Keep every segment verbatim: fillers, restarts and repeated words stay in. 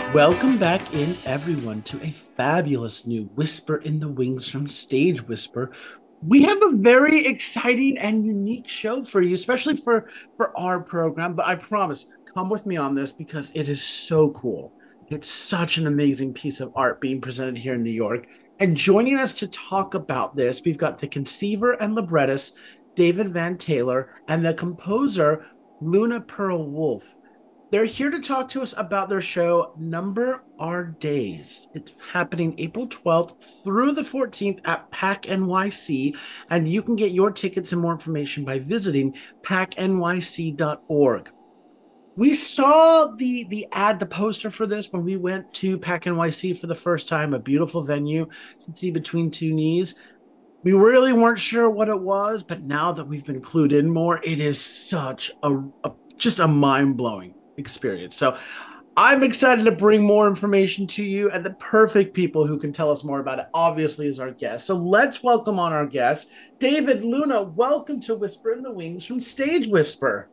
Welcome back in, everyone, to a fabulous new Whisper in the Wings from Stage Whisper. We have a very exciting and unique show for you, especially for, for our program. But I promise, come with me on this because it is so cool. It's such an amazing piece of art being presented here in New York. And joining us to talk about this, we've got the conceiver and librettist, David Van Taylor, and the composer, Luna Pearl Wolf. They're here to talk to us about their show, Number Our Days. It's happening April twelfth through the fourteenth at PAC N Y C, and you can get your tickets and more information by visiting pac n y c dot org. We saw the the ad, the poster for this when we went to PAC N Y C for the first time, a beautiful venue to see Between Two Knees. We really weren't sure what it was, but now that we've been clued in more, it is such a, a just a mind-blowing experience. So I'm excited to bring more information to you, and the perfect people who can tell us more about it obviously is our guest. So let's welcome on our guest, David Luna. Welcome to Whisper in the Wings from Stage Whisper.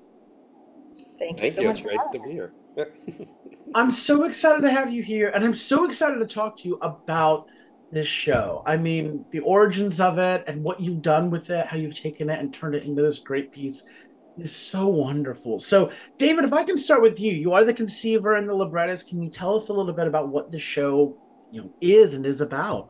Thank you Thank so you. much It's for great to having be us. here. I'm so excited to have you here, and I'm so excited to talk to you about this show. I mean, the origins of it and what you've done with it, how you've taken it and turned it into this great piece is so wonderful. So, David, if I can start with you, you are the conceiver and the librettist. Can you tell us a little bit about what the show, you know, is and is about?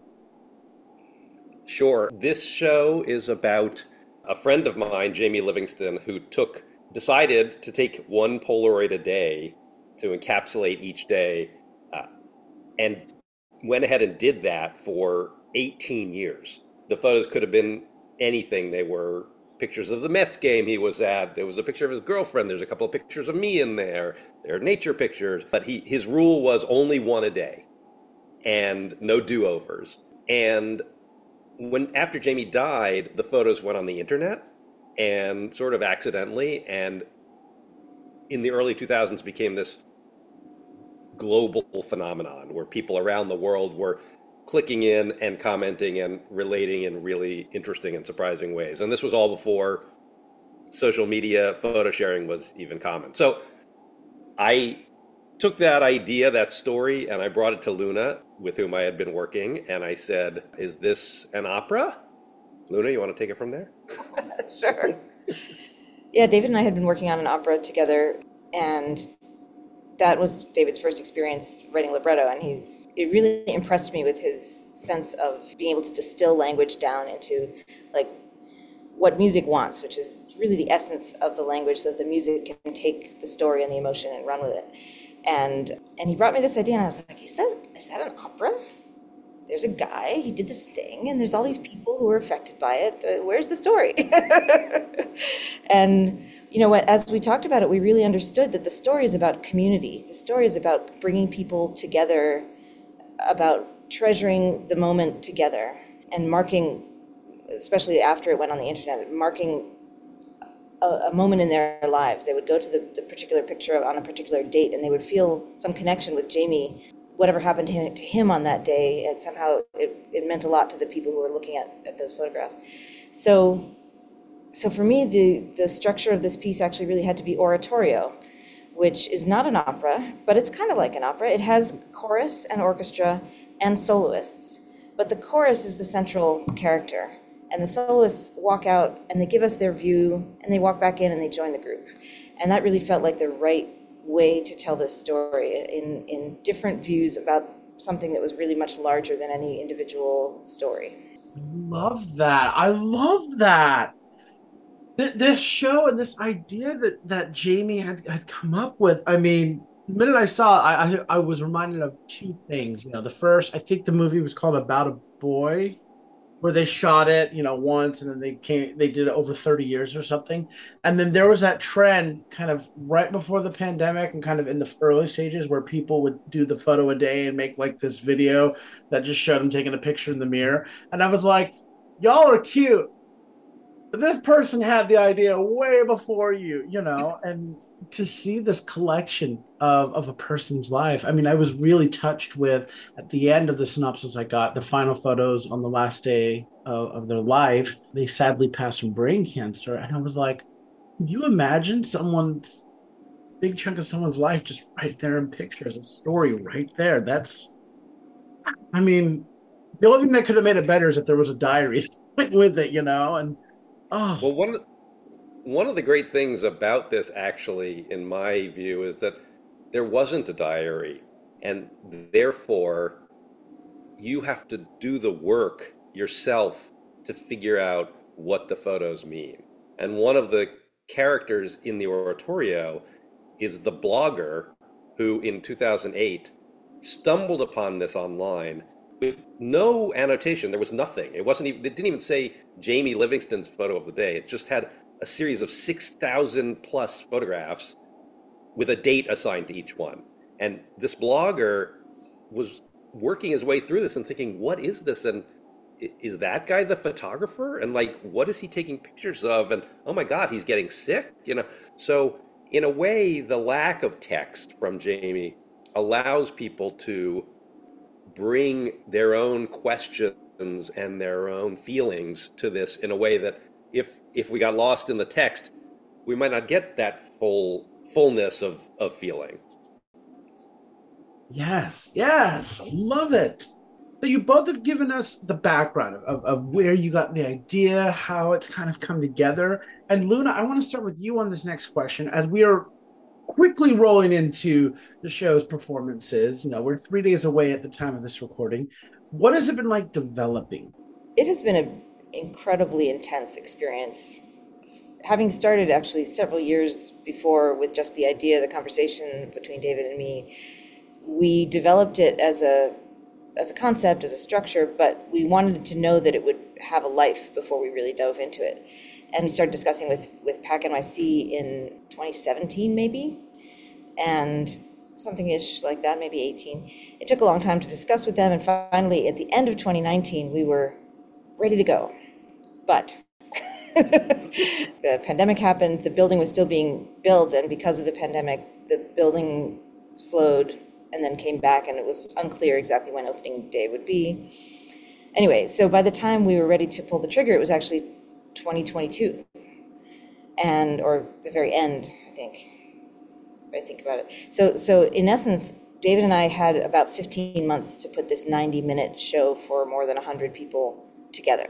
Sure. This show is about a friend of mine, Jamie Livingston, who took decided to take one Polaroid a day to encapsulate each day, uh, and went ahead and did that for eighteen years. The photos could have been anything. They were pictures of the Mets game he was at. There was a picture of his girlfriend. There's a couple of pictures of me in there. There are nature pictures. But he his rule was only one a day and no do-overs. And when after Jamie died, the photos went on the internet and sort of accidentally, and in the early two thousands became this global phenomenon where people around the world were clicking in and commenting and relating in really interesting and surprising ways. And this was all before social media photo sharing was even common. So I took that idea, that story, and I brought it to Luna, with whom I had been working, and I said, "Is this an opera?" Luna, you want to take it from there? Sure. Yeah, David and I had been working on an opera together, and that was David's first experience writing libretto, and he's it really impressed me with his sense of being able to distill language down into like what music wants, which is really the essence of the language, so that the music can take the story and the emotion and run with it. And and he brought me this idea, and I was like, is that is that an opera? There's a guy, he did this thing, and there's all these people who are affected by it. Uh, where's the story? And, you know, as we talked about it, we really understood that the story is about community. The story is about bringing people together, about treasuring the moment together, and marking, especially after it went on the internet, marking a, a moment in their lives. They would go to the, the particular picture on a particular date, and they would feel some connection with Jamie, whatever happened to him, to him on that day, and somehow it, it meant a lot to the people who were looking at, at those photographs. So, so for me, the, the structure of this piece actually really had to be oratorio, which is not an opera, but it's kind of like an opera. It has chorus and orchestra and soloists, but the chorus is the central character, and the soloists walk out and they give us their view, and they walk back in and they join the group. And that really felt like the right way to tell this story in, in different views about something that was really much larger than any individual story. Love that. I love that. Th- this show and this idea that that Jamie had, had come up with. I mean, the minute I saw it, I, I I was reminded of two things. You know, the first, I think the movie was called About a Boy, where they shot it, you know, once and then they came they did it over thirty years or something. And then there was that trend kind of right before the pandemic and kind of in the early stages where people would do the photo a day and make like this video that just showed them taking a picture in the mirror. And I was like, y'all are cute. But this person had the idea way before you, you know, and to see this collection of, of a person's life. I mean, I was really touched with at the end of the synopsis I got, the final photos on the last day of, of their life. They sadly passed from brain cancer. And I was like, can you imagine someone's big chunk of someone's life just right there in pictures, a story right there. That's, I mean, the only thing that could have made it better is if there was a diary with it, you know? And oh, Well, one one of the great things about this, actually, in my view, is that there wasn't a diary, and therefore you have to do the work yourself to figure out what the photos mean. And one of the characters in the oratorio is the blogger who, in two thousand eight, stumbled upon this online with no annotation. There was nothing. It wasn't even, it didn't even say Jamie Livingston's photo of the day. It just had a series of six thousand plus photographs with a date assigned to each one. And this blogger was working his way through this and thinking, what is this? And is that guy the photographer? And like, what is he taking pictures of? And oh my God, he's getting sick, you know? So in a way, the lack of text from Jamie allows people to bring their own questions and their own feelings to this in a way that if if we got lost in the text, we might not get that full fullness of, of feeling. yes, yes, love it. So you both have given us the background of, of where you got the idea, how it's kind of come together. And Luna, I want to start with you on this next question as we are quickly rolling into the show's performances. You know, we're three days away at the time of this recording. What has it been like developing? It has been an incredibly intense experience. Having started actually several years before with just the idea, the conversation between David and me, we developed it as a as a concept, as a structure, but we wanted to know that it would have a life before we really dove into it. And we started discussing with, with PAC N Y C in twenty seventeen, maybe, and something-ish like that, maybe eighteen. It took a long time to discuss with them, and finally, at the end of twenty nineteen, we were ready to go. But the pandemic happened, the building was still being built, and because of the pandemic, the building slowed and then came back, and it was unclear exactly when opening day would be. Anyway, so by the time we were ready to pull the trigger, it was actually twenty twenty-two, and or the very end, I think. I think about it. So, so in essence, David and I had about fifteen months to put this ninety-minute show for more than one hundred people together.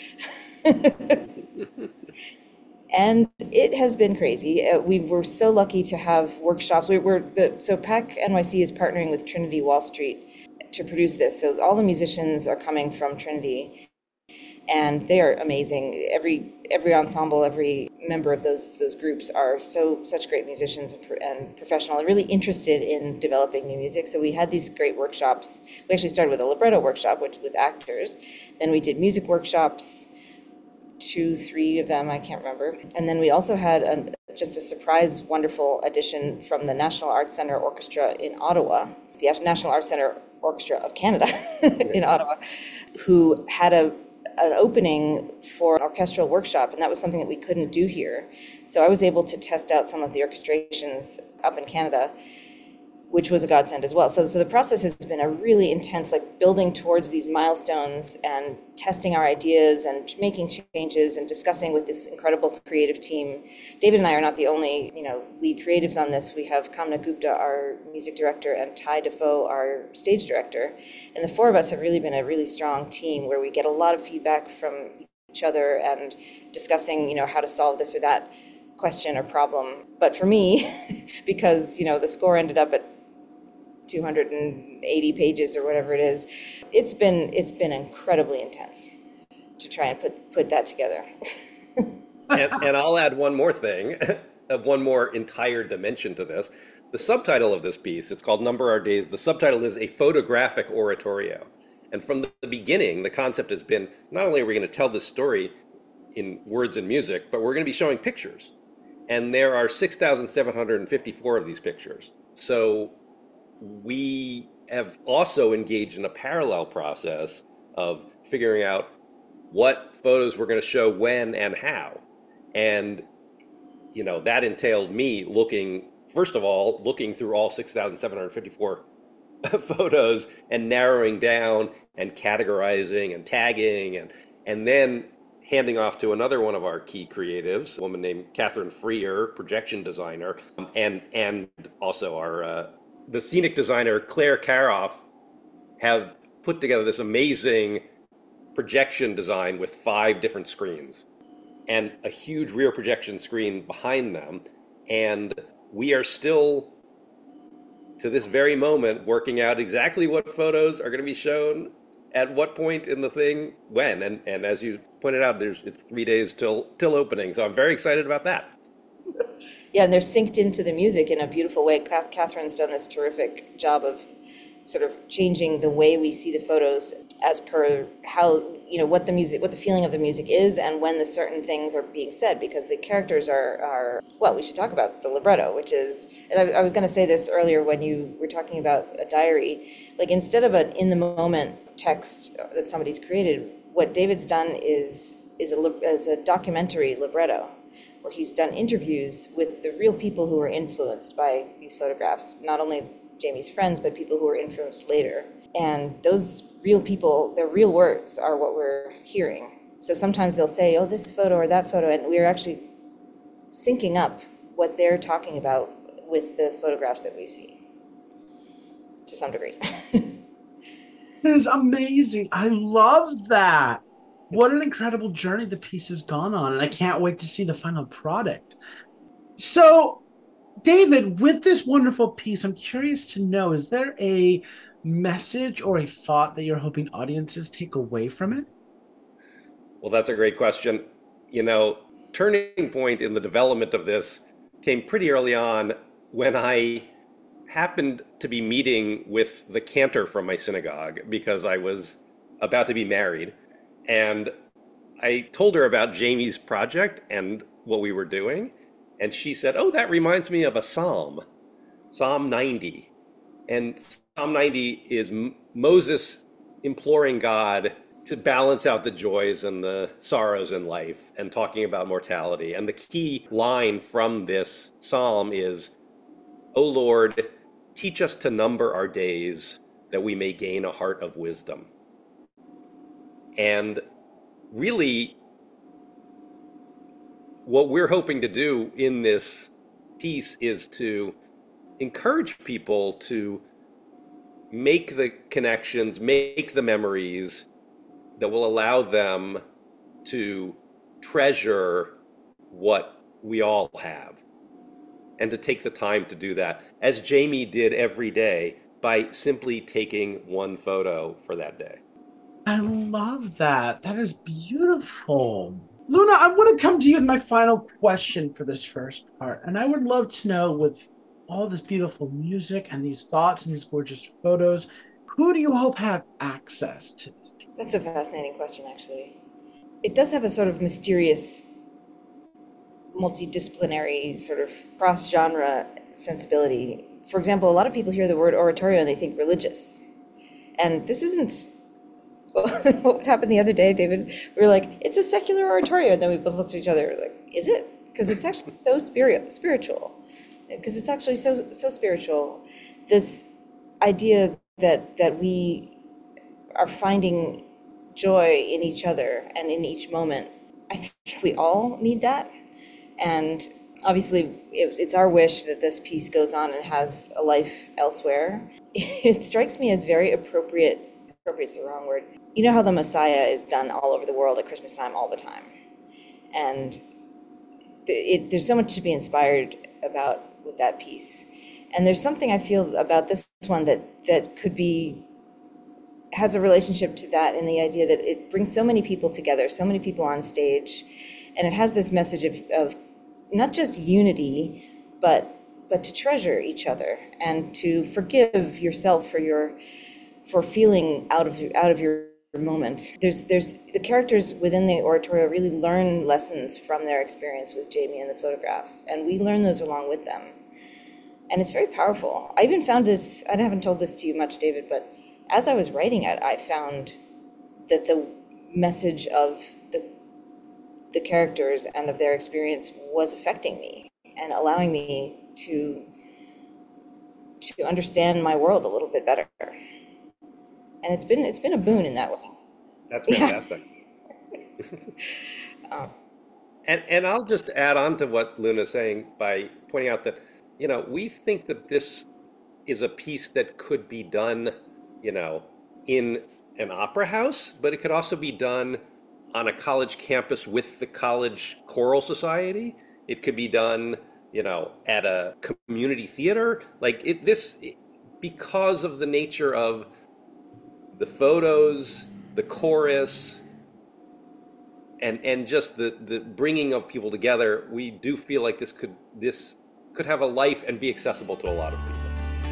And it has been crazy. Uh, we were so lucky to have workshops. We were the so PAC N Y C is partnering with Trinity Wall Street to produce this. So all the musicians are coming from Trinity, and they are amazing. Every every ensemble, every member of those those groups are so such great musicians and, and professional, and really interested in developing new music. So we had these great workshops. We actually started with a libretto workshop, which with actors. Then we did music workshops. Two, three of them, I can't remember. And then we also had a, just a surprise, wonderful addition from the National Arts Center Orchestra in Ottawa, the National Arts Center Orchestra of Canada in Ottawa, who had a an opening for an orchestral workshop, and that was something that we couldn't do here. So I was able to test out some of the orchestrations up in Canada, which was a godsend as well. So, so the process has been a really intense, like building towards these milestones and testing our ideas and making changes and discussing with this incredible creative team. David and I are not the only, you know, lead creatives on this. We have Kamna Gupta, our music director, and Ty Defoe, our stage director. And the four of us have really been a really strong team where we get a lot of feedback from each other and discussing, you know, how to solve this or that question or problem. But for me, because, you know, the score ended up at two hundred eighty pages or whatever it is, it's been it's been incredibly intense to try and put put that together. and, and I'll add one more thing, of one more entire dimension to this. The subtitle of this piece, it's called Number Our Days. The subtitle is A Photographic Oratorio. And from the beginning, the concept has been, not only are we going to tell this story in words and music, but we're going to be showing pictures. And there are six thousand seven hundred fifty-four of these pictures. So we have also engaged in a parallel process of figuring out what photos we're going to show when and how. And, you know, that entailed me looking, first of all, looking through all six thousand seven hundred fifty-four photos and narrowing down and categorizing and tagging, and, and then handing off to another one of our key creatives, a woman named Catherine Freer, projection designer, um, and and also our uh, the scenic designer Claire Karoff, have put together this amazing projection design with five different screens and a huge rear projection screen behind them. And we are still, to this very moment, working out exactly what photos are going to be shown at what point in the thing, when. And and as you pointed out, there's it's three days till till opening. So I'm very excited about that. Yeah, and they're synced into the music in a beautiful way. Cath- Catherine's done this terrific job of sort of changing the way we see the photos as per how, you know, what the music, what the feeling of the music is, and when the certain things are being said, because the characters are, are well, we should talk about the libretto, which is, and I, I was going to say this earlier when you were talking about a diary, like instead of an in the moment text that somebody's created, what David's done is is a, is a documentary libretto, where he's done interviews with the real people who were influenced by these photographs, not only Jamie's friends, but people who were influenced later. And those real people, their real words are what we're hearing. So sometimes they'll say, oh, this photo or that photo, and we're actually syncing up what they're talking about with the photographs that we see, to some degree. It is amazing. I love that. What an incredible journey the piece has gone on, and I can't wait to see the final product. So, David, with this wonderful piece, I'm curious to know, is there a message or a thought that you're hoping audiences take away from it? Well, that's a great question. You know, turning point in the development of this came pretty early on when I happened to be meeting with the cantor from my synagogue because I was about to be married. And I told her about Jamie's project and what we were doing. And she said, oh, that reminds me of a psalm, Psalm ninety. And Psalm ninety is M- Moses imploring God to balance out the joys and the sorrows in life and talking about mortality. And the key line from this psalm is, O Lord, teach us to number our days that we may gain a heart of wisdom. And really, what we're hoping to do in this piece is to encourage people to make the connections, make the memories that will allow them to treasure what we all have, and to take the time to do that, as Jamie did every day by simply taking one photo for that day. I love that. That is beautiful. Luna, I want to come to you with my final question for this first part. And I would love to know, with all this beautiful music and these thoughts and these gorgeous photos, who do you hope have access to this? That's a fascinating question, actually. It does have a sort of mysterious, multidisciplinary, sort of cross-genre sensibility. For example, a lot of people hear the word oratorio and they think religious. And this isn't what happened the other day, David. We were like, it's a secular oratorio. And then we both looked at each other like, is it? Because it's actually so spirit, spiritual. Because it's actually so so spiritual. This idea that that we are finding joy in each other and in each moment. I think we all need that. And obviously, it, it's our wish that this piece goes on and has a life elsewhere. It strikes me as very appropriate. Appropriate is the wrong word. You know how the Messiah is done all over the world at Christmas time all the time. And th- it, there's so much to be inspired about with that piece. And there's something I feel about this one that, that could be, has a relationship to that, in the idea that it brings so many people together, so many people on stage. And it has this message of, of not just unity, but but to treasure each other and to forgive yourself for your for feeling out of out of your moment. There's there's the characters within the oratorio really learn lessons from their experience with Jamie and the photographs, and we learn those along with them. And it's very powerful. I even found this, I haven't told this to you much, David, but as I was writing it, I found that the message of the the characters and of their experience was affecting me and allowing me to to understand my world a little bit better. And it's been it's been a boon in that way. That's fantastic. um, And and I'll just add on to what Luna's saying by pointing out that, you know, we think that this is a piece that could be done, you know, in an opera house, but it could also be done on a college campus with the college choral society. It could be done, you know, at a community theater. Like it, this, because of the nature of the photos, the chorus, and and just the the bringing of people together, we do feel like this could this could have a life and be accessible to a lot of people.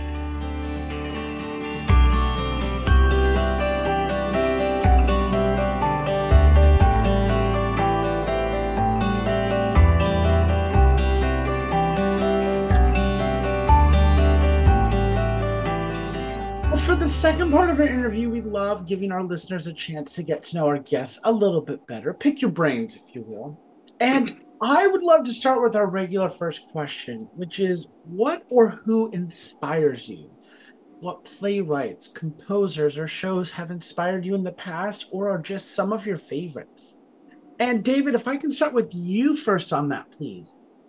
For the second part of our interview, we love giving our listeners a chance to get to know our guests a little bit better. Pick your brains, if you will. And I would love to start with our regular first question, which is what or who inspires you? What playwrights, composers, or shows have inspired you in the past or are just some of your favorites? And David, if I can start with you first on that, please.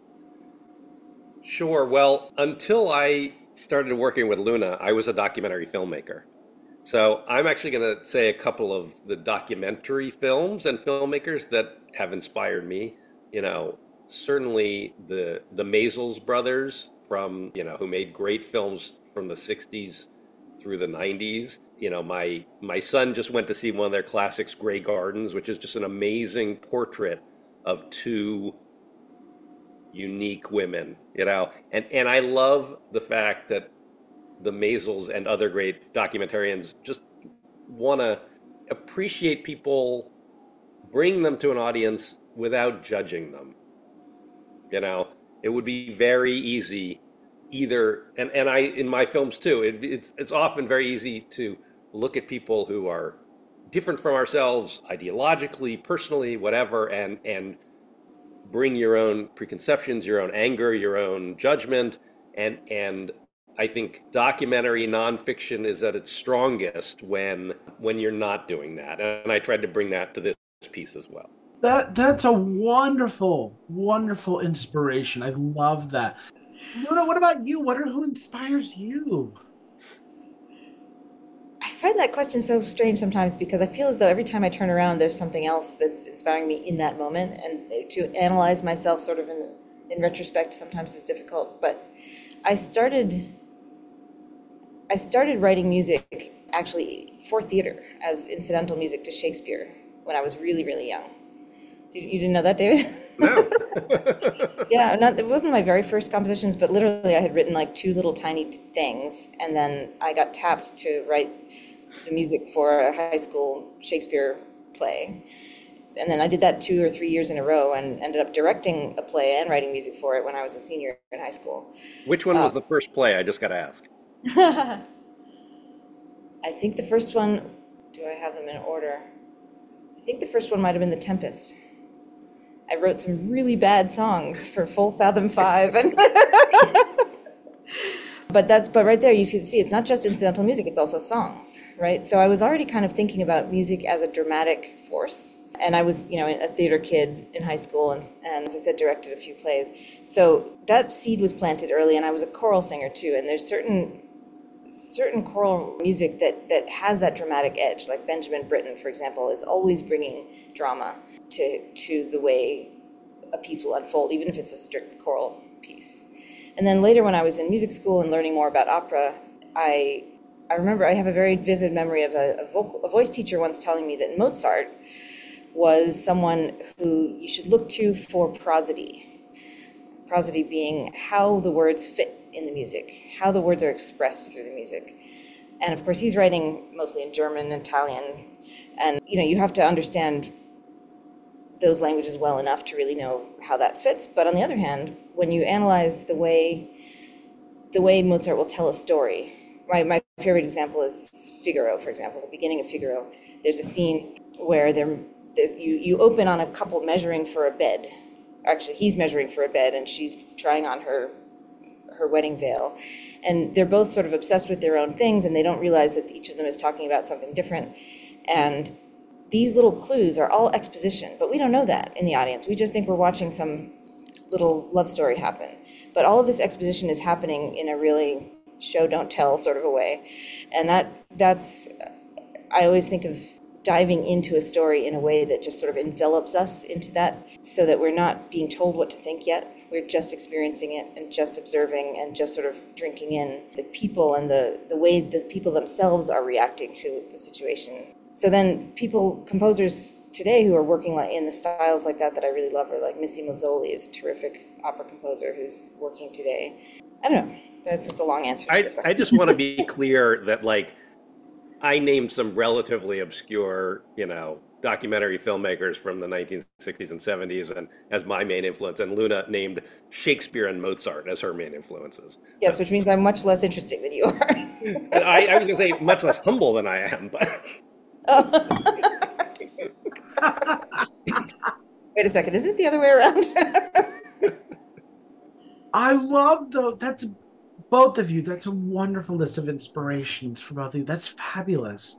Sure. Well, until I started working with Luna, I was a documentary filmmaker. So I'm actually going to say a couple of the documentary films and filmmakers that have inspired me. You know, certainly the the Maysles brothers from, you know, who made great films from the sixties through the nineties. You know, my my son just went to see one of their classics, Grey Gardens, which is just an amazing portrait of two unique women, you know, and and I love the fact that the Maysles and other great documentarians just want to appreciate people, bring them to an audience without judging them. You know, it would be very easy either, and and I in my films too. It, it's it's often very easy to look at people who are different from ourselves ideologically, personally, whatever, and and bring your own preconceptions, your own anger, your own judgment, and and I think documentary nonfiction is at its strongest when when you're not doing that, and I tried to bring that to this piece as well. That that's a wonderful, wonderful inspiration. I love that. Luna, what about you? What or who inspires you? I find that question so strange sometimes because I feel as though every time I turn around, there's something else that's inspiring me in that moment. And to analyze myself sort of in, in retrospect sometimes is difficult. But I started, I started writing music actually for theater as incidental music to Shakespeare when I was really, really young. You didn't know that, David? No. Yeah, not, it wasn't my very first compositions, but literally I had written like two little tiny things, and then I got tapped to write the music for a high school Shakespeare play. And then I did that two or three years in a row and ended up directing a play and writing music for it when I was a senior in high school. Which one was uh, the first play? I just got to ask. I think the first one, do I have them in order? I think the first one might have been The Tempest. I wrote some really bad songs for Full Fathom Five. And but that's but right there you see, see it's not just incidental music, it's also songs, right? So I was already kind of thinking about music as a dramatic force. And I was, you know, a theater kid in high school and, and as I said, directed a few plays. So that seed was planted early, and I was a choral singer too. And there's certain certain choral music that, that has that dramatic edge, like Benjamin Britten, for example, is always bringing drama to to the way a piece will unfold, even if it's a strict choral piece. And then later when I was in music school and learning more about opera, I I remember I have a very vivid memory of a, a, vocal, a voice teacher once telling me that Mozart was someone who you should look to for prosody. Prosody being how the words fit in the music, how the words are expressed through the music. And of course, he's writing mostly in German, Italian, and you know, you have to understand those languages well enough to really know how that fits. But on the other hand, when you analyze the way the way Mozart will tell a story, my, my favorite example is Figaro, for example, the beginning of Figaro. There's a scene where there, you, you open on a couple measuring for a bed. Actually, he's measuring for a bed and she's trying on her her wedding veil. And they're both sort of obsessed with their own things, and they don't realize that each of them is talking about something different. And these little clues are all exposition, but we don't know that in the audience. We just think we're watching some little love story happen. But all of this exposition is happening in a really show don't tell sort of a way. And that that's I always think of diving into a story in a way that just sort of envelops us into that, so that we're not being told what to think yet. We're just experiencing it and just observing and just sort of drinking in the people and the, the way the people themselves are reacting to the situation. So then people, composers today who are working like in the styles like that that I really love are like Missy Mazzoli is a terrific opera composer who's working today. I don't know. That's a long answer. I, I just want to be clear that, like, I named some relatively obscure, you know, documentary filmmakers from the nineteen sixties and seventies and as my main influence, and Luna named Shakespeare and Mozart as her main influences. Yes, which means I'm much less interesting than you are. I, I was going to say much less humble than I am, but... Oh. Wait a second, is it the other way around? I love though. That's both of you. That's a wonderful list of inspirations for both of you. That's fabulous.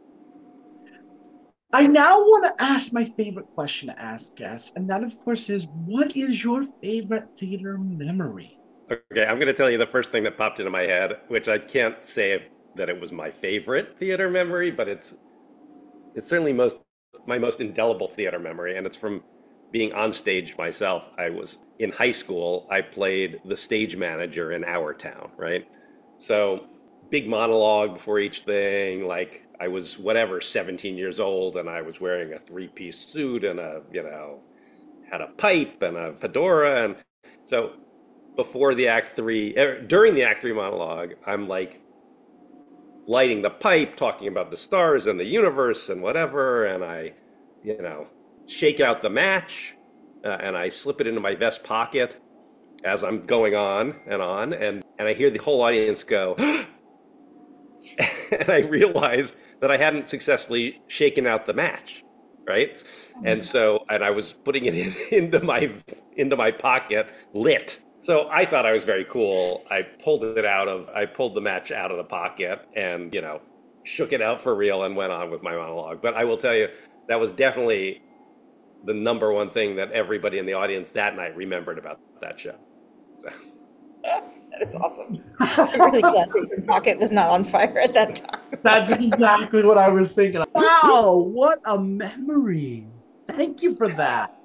I now want to ask my favorite question to ask guests, and that, of course, is what is your favorite theater memory? Okay, I'm going to tell you the first thing that popped into my head, which I can't say if, that it was my favorite theater memory, but it's it's certainly most my most indelible theater memory, and it's from being on stage myself. I was in high school. I played the stage manager in Our Town, right? So big monologue before each thing. Like I was whatever, seventeen years old, and I was wearing a three-piece suit and a, you know, had a pipe and a fedora, and so before the act three, er, during the act three monologue, I'm like lighting the pipe, talking about the stars and the universe and whatever, and I, you know, shake out the match, uh, and I slip it into my vest pocket as I'm going on and on, and, and I hear the whole audience go, and I realized that I hadn't successfully shaken out the match, right? And so, and I was putting it in, into my into my pocket, lit. So I thought I was very cool. I pulled it out of, I pulled the match out of the pocket and, you know, shook it out for real and went on with my monologue. But I will tell you, that was definitely the number one thing that everybody in the audience that night remembered about that show. So. That is awesome. I'm really glad that your pocket was not on fire at that time. That's exactly what I was thinking. Wow, what a memory. Thank you for that.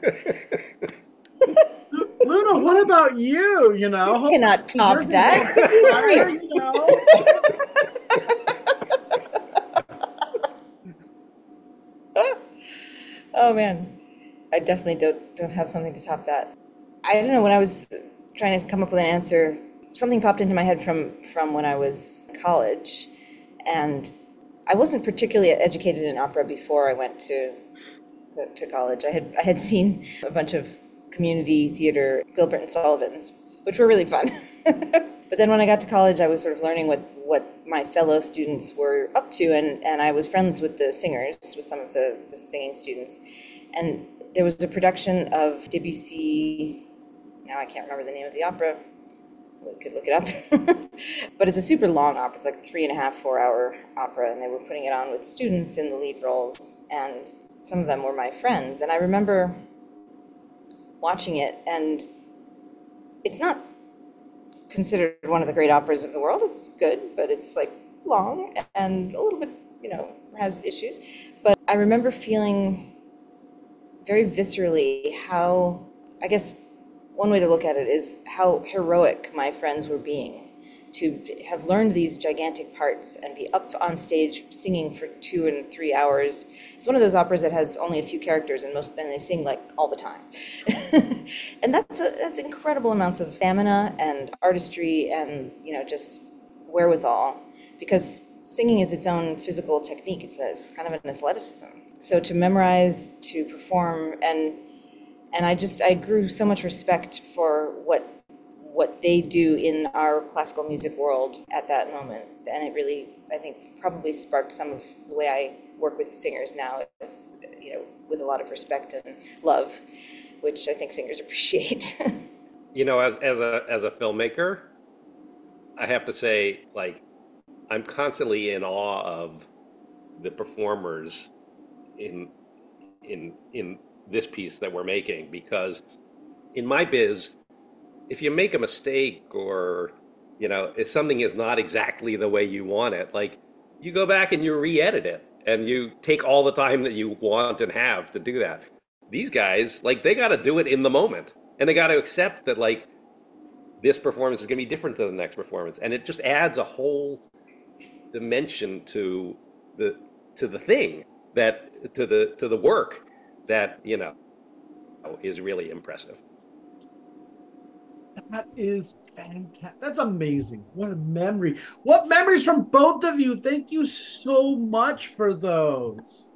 Luna, what about you? You know, you cannot top that. Fire, you know? Oh man, I definitely don't don't have something to top that. I don't know. When I was trying to come up with an answer, something popped into my head from from when I was in college, and I wasn't particularly educated in opera before I went to to college. I had I had seen a bunch of community theater, Gilbert and Sullivan's, which were really fun. But then when I got to college, I was sort of learning what, what my fellow students were up to, and, and I was friends with the singers, with some of the, the singing students. And there was a production of Debussy, now I can't remember the name of the opera, we could look it up, but it's a super long opera. It's like a three and a half, four hour opera, and they were putting it on with students in the lead roles, and some of them were my friends. And I remember watching it, and it's not considered one of the great operas of the world. It's good, but it's like long and a little bit, you know, has issues. But I remember feeling very viscerally how, I guess one way to look at it is how heroic my friends were being to have learned these gigantic parts and be up on stage singing for two and three hours. It's one of those operas that has only a few characters, and most, and they sing like all the time. And that's a, that's incredible amounts of stamina and artistry and, you know, just wherewithal, because singing is its own physical technique. It's, a, it's kind of an athleticism. So to memorize, to perform, and and I just I grew so much respect for what. what they do in our classical music world at that moment. And it really, I think, probably sparked some of the way I work with singers now, is, you know, with a lot of respect and love, which I think singers appreciate. You know, as, as a as a filmmaker, I have to say, like, I'm constantly in awe of the performers in in in this piece that we're making, because in my biz, if you make a mistake, or you know, if something is not exactly the way you want it, like you go back and you re-edit it and you take all the time that you want and have to do that. These guys, like, they got to do it in the moment, and they got to accept that, like, this performance is going to be different than the next performance, and it just adds a whole dimension to the to the thing that to the to the work that, you know, is really impressive. That is fantastic. That's amazing. What a memory. What memories from both of you. Thank you so much for those.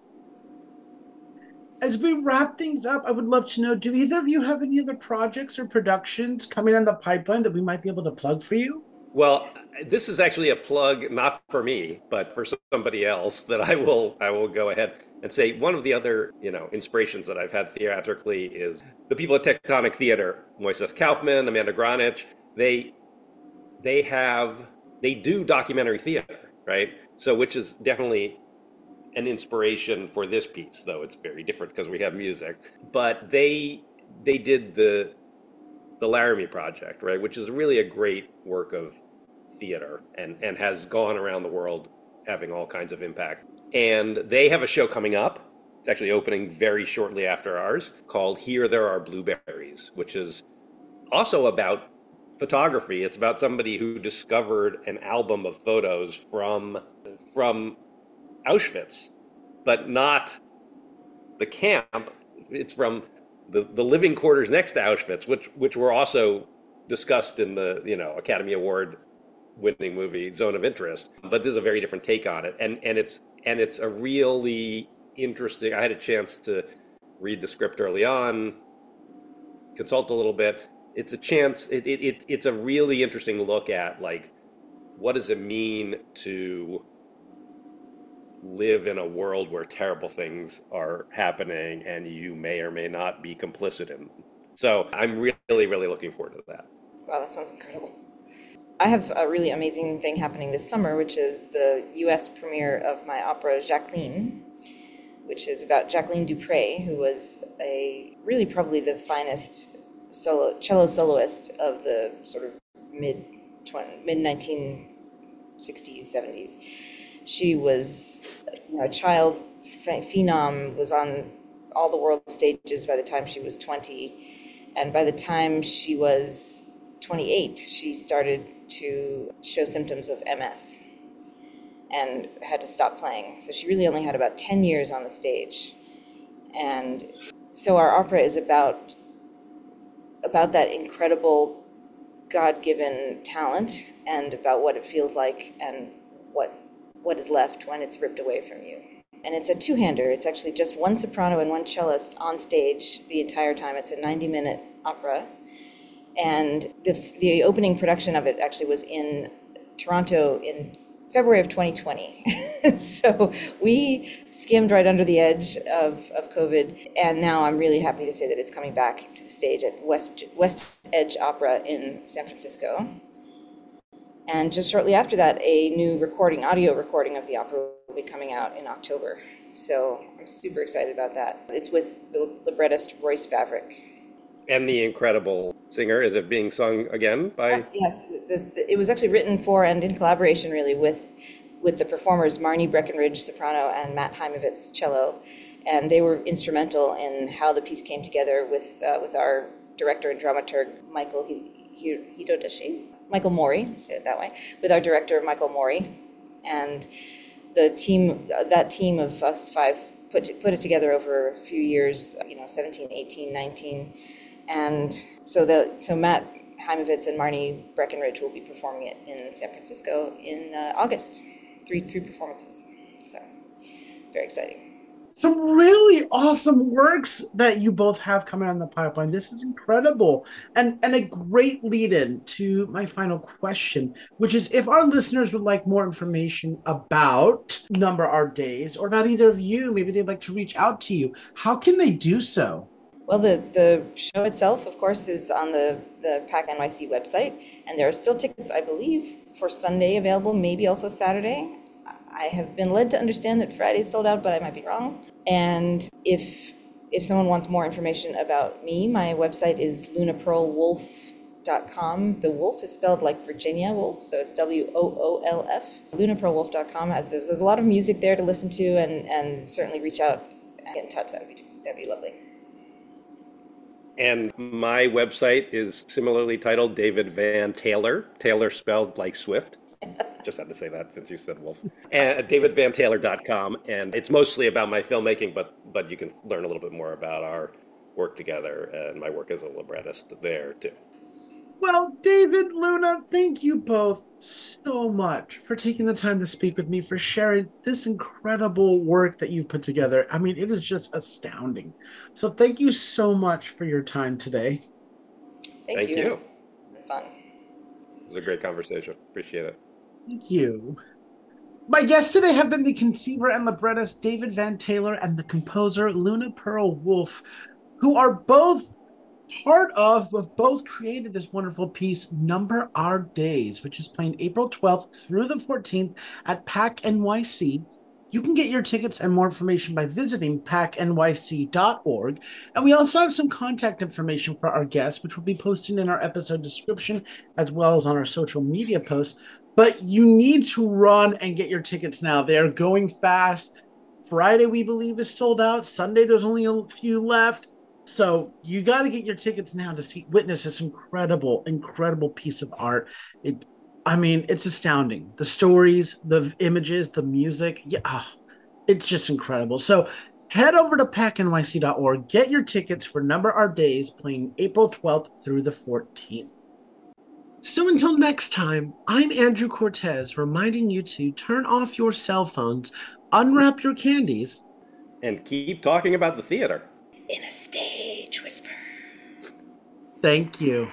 As we wrap things up, I would love to know, do either of you have any other projects or productions coming on the pipeline that we might be able to plug for you? Well, this is actually a plug, not for me, but for somebody else, that I will I will go ahead and say. One of the other, you know, inspirations that I've had theatrically is the people at Tectonic Theater, Moises Kaufman, Amanda Granich. They they have they do documentary theater, right? So, which is definitely an inspiration for this piece, though it's very different because we have music. But they they did the the Laramie Project, right, which is really a great work of theater, and and has gone around the world having all kinds of impact. And they have a show coming up. It's actually opening very shortly after ours, called Here There Are Blueberries, which is also about photography. It's about somebody who discovered an album of photos from from Auschwitz, but not the camp. It's from the, the living quarters next to Auschwitz, which which were also discussed in the, you know, Academy Award winning movie Zone of Interest. But this is a very different take on it, and and it's and it's a really interesting. I had a chance to read the script early on, consult a little bit. It's a chance. It, it, it it's a really interesting look at, like, what does it mean to live in a world where terrible things are happening and you may or may not be complicit in them. So I'm really, really looking forward to that. Wow, that sounds incredible. I have a really amazing thing happening this summer, which is the U S premiere of my opera Jacqueline, which is about Jacqueline du Pré, who was a really probably the finest solo cello soloist of the sort of mid mid nineteen sixties, seventies. She was, you know, a child phenom, was on all the world stages by the time she was twenty. And by the time she was twenty-eight, she started to show symptoms of M S and had to stop playing. So she really only had about ten years on the stage. And so our opera is about, about that incredible God-given talent, and about what it feels like and what what is left when it's ripped away from you. And it's a two-hander. It's actually just one soprano and one cellist on stage the entire time. It's a ninety-minute opera. And the the opening production of it actually was in Toronto in February of twenty twenty. So we skimmed right under the edge of, of COVID. And now I'm really happy to say that it's coming back to the stage at West, West Edge Opera in San Francisco. And just shortly after that, a new recording, audio recording of the opera will be coming out in October. So I'm super excited about that. It's with the librettist Royce Favrick. And the incredible singer. Is it being sung again by? Uh, yes, this, it was actually written for and in collaboration really with with the performers Marnie Breckenridge, soprano, and Matt Heimovitz, cello. And they were instrumental in how the piece came together with uh, with our director and dramaturg, Michael Hidodashi. Michael Mori, say it that way, with our director, Michael Mori. And the team, that team of us five put, put it together over a few years, you know, seventeen, eighteen, nineteen. And so the, so Matt Heimovitz and Marnie Breckenridge will be performing it in San Francisco in uh, August. Three, three performances. So very exciting. Some really awesome works that you both have coming on the pipeline. This is incredible. And, and a great lead-in to my final question, which is, if our listeners would like more information about Number Our Days, or about either of you, maybe they'd like to reach out to you, how can they do so? Well, the, the show itself, of course, is on the, the PAC N Y C website, and there are still tickets, I believe, for Sunday available, maybe also Saturday. I have been led to understand that Friday's sold out, but I might be wrong. And if if someone wants more information about me, my website is luna pearl wolf dot com. The wolf is spelled like Virginia Woolf, so it's W O O L F. luna pearl wolf dot com. As there's, there's a lot of music there to listen to, and, and certainly reach out and get in touch. That'd be that'd be lovely. And my website is similarly titled David Van Taylor. Taylor spelled like Swift. Just had to say that since you said wolf. And david van taylor dot com. And it's mostly about my filmmaking, but but you can learn a little bit more about our work together and my work as a librettist there too. Well, David, Luna, thank you both so much for taking the time to speak with me, for sharing this incredible work that you put together. I mean, it is just astounding. So thank you so much for your time today. Thank, Thank you. you. It's been fun. It was a great conversation. Appreciate it. Thank you. My guests today have been the conceiver and librettist David Van Taylor and the composer Luna Pearl Wolf, who are both part of, have both created this wonderful piece, Number Our Days, which is playing April twelfth through the fourteenth at PAC N Y C. You can get your tickets and more information by visiting pac n y c dot org. And we also have some contact information for our guests, which we'll be posting in our episode description as well as on our social media posts. But you need to run and get your tickets now. They are going fast. Friday, we believe, is sold out. Sunday, there's only a few left. So you got to get your tickets now to see, witness this incredible, incredible piece of art. It, I mean, it's astounding. The stories, the images, the music. Yeah, oh, it's just incredible. So head over to pac n y c dot org. Get your tickets for Number Our Days, playing April twelfth through the fourteenth. So until next time, I'm Andrew Cortez, reminding you to turn off your cell phones, unwrap your candies, And keep talking about the theater. In a stage whisper. Thank you.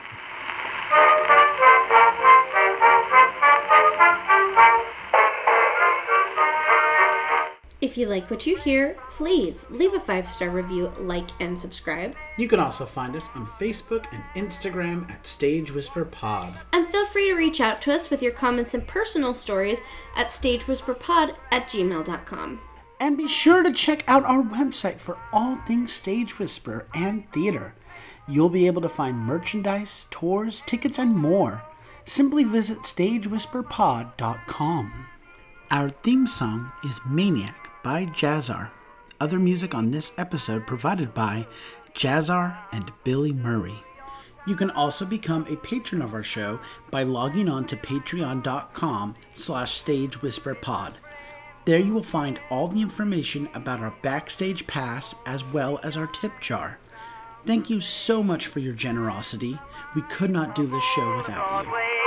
If you like what you hear, please leave a five-star review, like, and subscribe. You can also find us on Facebook and Instagram at Stage Whisper Pod. And feel free to reach out to us with your comments and personal stories at stagewhisperpod at gmail dot com. And be sure to check out our website for all things Stage Whisper and theater. You'll be able to find merchandise, tours, tickets, and more. Simply visit stage whisper pod dot com. Our theme song is Maniac by Jazzar. Other music on this episode provided by Jazzar and Billy Murray. You can also become a patron of our show by logging on to patreon dot com slash stagewhisperpod. There you will find all the information about our backstage pass as well as our tip jar. Thank you so much for your generosity. We could not do this show without you.